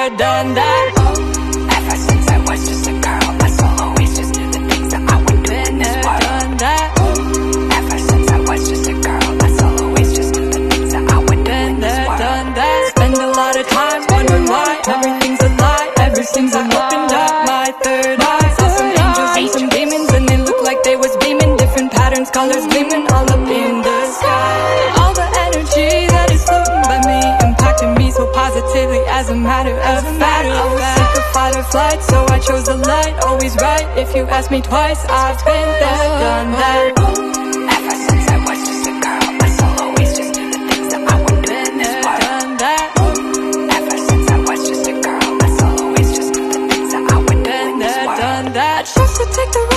there, done that. Ever since I was just a girl, I always just did the things that I would do in this world. Done that. Ever since I was just a girl, I always just did the things that I would do in this world. Done that. Spend a lot of time wondering why everything's a lie. Everything's a opened up my third eye. Saw some angels and some demons, and they looked like they was beaming. Different patterns, colors gleaming all up in the sky. All the energy that is floating by me impacted me so positively as a matter of fact. I was sick of fight or flight, so I chose the light. Always right, if you ask me twice, I've been there, done that. Ever since I was just a girl, I always just did the things that I would do in this world. Done that. Ever since I was just a girl, I always just did the things that I would do in this world. Done that. I chose to take the